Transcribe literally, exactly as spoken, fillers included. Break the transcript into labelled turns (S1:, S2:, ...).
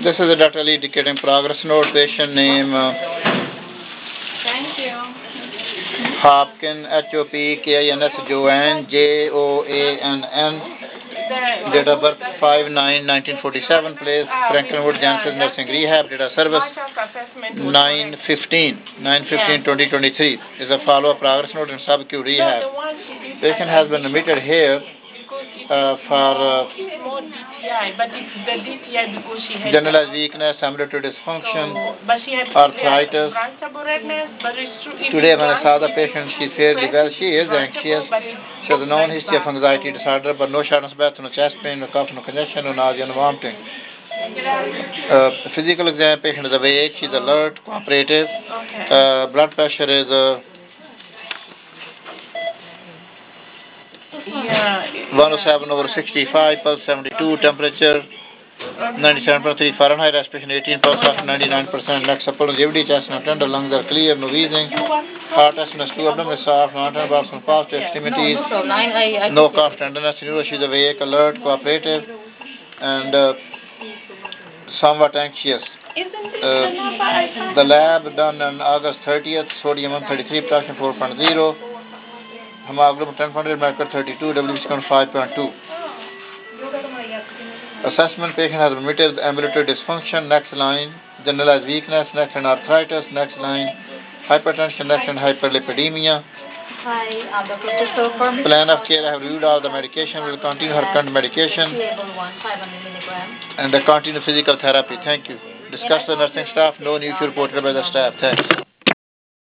S1: This is a Doctor Ali indicating progress note. Patient name uh,
S2: Thank you.
S1: Hopkin, H O P K I N S Joanne, J O A N N. Date of birth five nine nineteen forty-seven. Place Frankenwood Genesis Nursing Rehab. Date of service nine fifteen nine fifteen twenty twenty-three. Is a follow up progress note in subacute rehab. Patient has been admitted here uh, for uh,
S2: More D T I, but it's the D T I because she had
S1: generalized weakness, ambulatory dysfunction,
S2: so, but she had
S1: arthritis.
S2: branchable redness, but it's true. If
S1: Today
S2: it's
S1: when I saw the
S2: branch,
S1: patient, she's fairly well. She is anxious. She has a known history of anxiety disorder, but no shortness of breath, no chest pain, no cough, no congestion, no nausea, no vomiting. Uh, physical exam, patient is awake, she's alert, cooperative.
S2: Okay.
S1: Uh, blood pressure is uh,
S2: yeah,
S1: one oh seven over sixty-five, pulse seventy-two, okay. Temperature ninety-seven point three Fahrenheit, respiration eighteen, pulse oxygen ninety-nine percent, next supple, longevity, chest no tender, lungs are clear, no wheezing, heart estimates two, abdomen is soft, non-tender bars from positive extremities,
S3: No, no, I, I, I
S1: no cough, tenderness, neuro, she's awake, alert, cooperative, and uh, somewhat anxious. Uh, the lab done on August thirtieth, sodium one thirty-three, potassium four point zero, hemoglobin ten point eight, mercury thirty-two, W B C count five point two. Assessment, patient has admitted ambulatory dysfunction, next line, generalized weakness, next line arthritis, next line hypertension, next line hyperlipidemia.
S3: Hi, I'm Doctor Christopher.
S1: Plan of care, I have reviewed all the medication, will continue her current medication
S3: one, five hundred milligrams.
S1: and the continue physical therapy. Thank you. Discuss the nursing staff, no new issue reported by the staff. Thanks.